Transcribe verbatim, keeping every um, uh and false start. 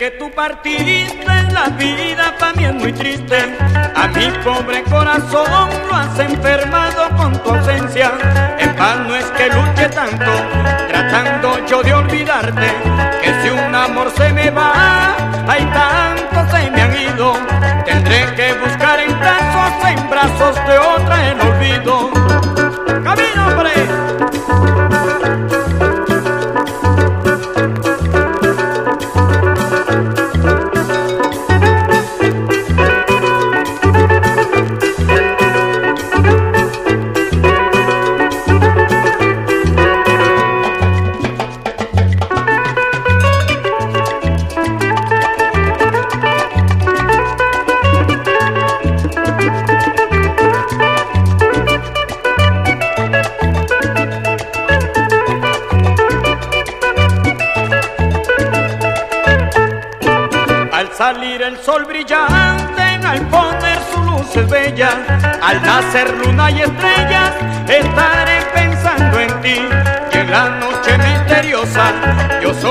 que tú partiste, la vida para mí es muy triste. A mi pobre corazón lo has enfermado con tu ausencia. En vano es que luche tanto, tratando yo de olvidarte, que si un amor se me va, hay tantos se me han ido. Tendré que buscar en brazos, en brazos de otra el olvido. ¡Camino, hombre! Al salir el sol brillante, al poner sus luces bellas, al nacer luna y estrellas, estaré pensando en ti. Y en la noche misteriosa, yo soy